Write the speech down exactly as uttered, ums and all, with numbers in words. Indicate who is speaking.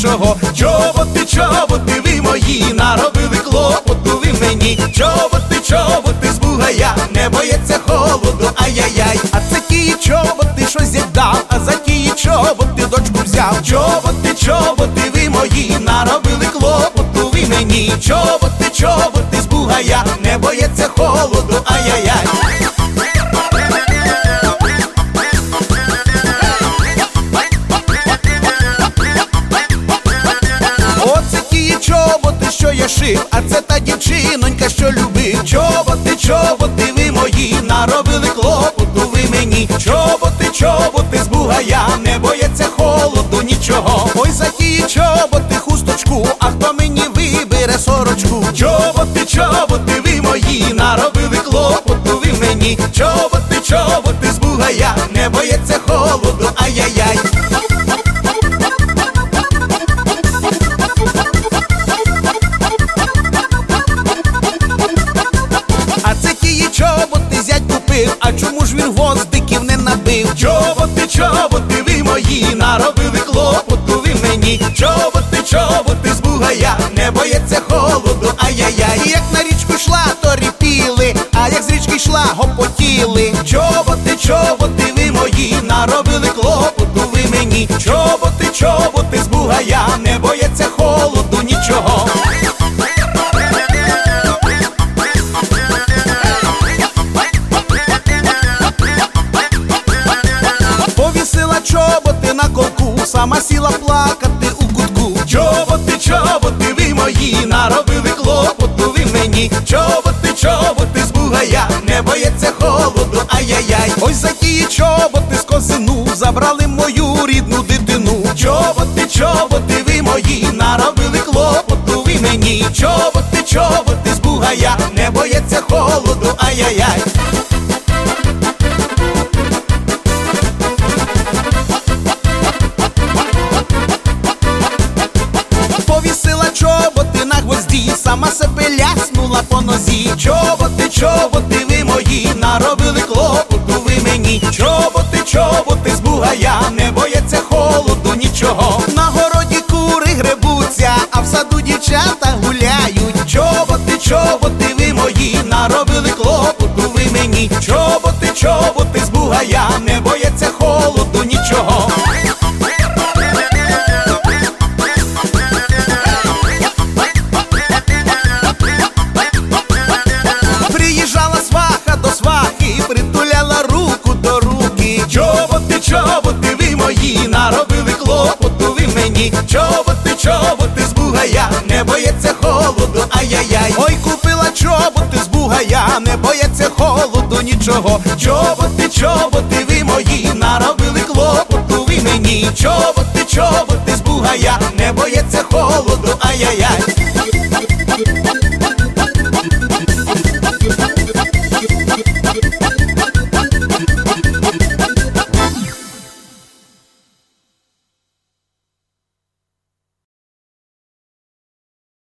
Speaker 1: нічого. Чоботи, чоботи ви мої, наробили клопоту ви мені. Чоботи, чоботи з бугая, не бояться холоду, ай-яй-яй. А це ті чоботи, що з'їдав, а за ті чоботи дочку взяв. Чоботи, чоботи ви мої, наробили клопоту ви мені. Чоботи, чоботи з бугая, не бояться холоду, ай-яй-яй. Що я шив, а це та дівчинонька, що любив. Чоботи, чоботи ви мої, наробили клопоту ви мені. Чоботи, чоботи з бугая, не бояться холоду нічого. Ой, за ті чоботи хусточку, а хто мені вибере сорочку. Чоботи, чоботи ви мої, наробили клопоту ви мені. Чоботи, чоботи з бугая, не бояться холоду, ай-яй-яй. Чоботи зять купив, а чому ж він гвоздиків не набив? Чоботи, чоботи ви мої, наробили клопоту ви мені. Чоботи, чоботи з бугая, не бояться холоду, ай-яй-яй. Як на річку йшла, то ріпіли, а як з річки йшла, гопотіли. Чоботи, чоботи ви мої, наробили клопоту ви мені. Чоботи, чоботи з бугая, не бояться холоду нічого. Чоботи на колку, сама сіла плакати у кутку. Чоботи, чоботи ви мої, наробили клопоту ви мені. Чоботи, чоботи з бугая, не бояться холоду, ай-яй-яй. Ось за ті чоботи з козину забрали мою рідну дитину. Чоботи, чоботи ви мої, наробили клопоту ви мені. Чоботи, чоботи з бугая, не бояться холоду, ай-яй-яй. Чоботи на гвозді, сама себе ляснула по нозі. Чоботи, чоботи ви мої, наробили клопоту ви мені. Чоботи, чоботи з бугая, не бояться холоду нічого. На городі кури гребуться, а в саду дівчата гуляють. Чоботи, чоботи ви мої, наробили клопоту ви мені. Чоботи, чоботи з бугая, не бояться холоду нічого. Притуляла руку до руки. Чоботи, чоботи ви мої, наробили клопоту ви мені. Чоботи, чоботи з бугая, не бояться холоду, ай-яй-яй. Ой, купила чоботи з бугая, не бояться холоду нічого. Чоботи, чоботи ви мої, наробили клопоту ви мені. Чоботи, чоботи з бугая, не бояться холоду, ай-яй-яй.